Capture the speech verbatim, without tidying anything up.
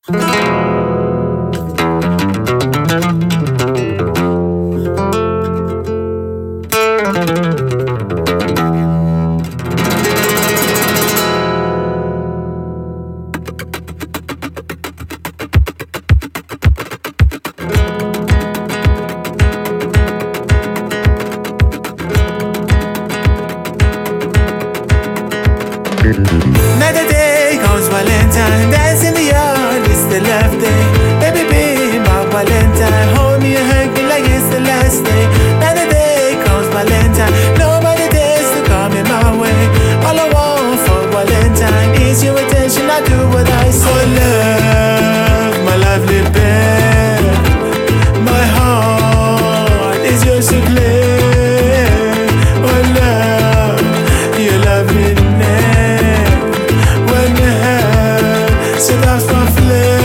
Another day comes Valentine, dance in the yard, it's the left day. Baby, be my Valentine, hold me and hug me like it's the last day. Another day comes Valentine, nobody dares to come in my way. All I want for Valentine is your attention, I do what I say. Oh love, my lovely babe, my heart is yours to claim. Oh love, your lovely name. Set off my flame.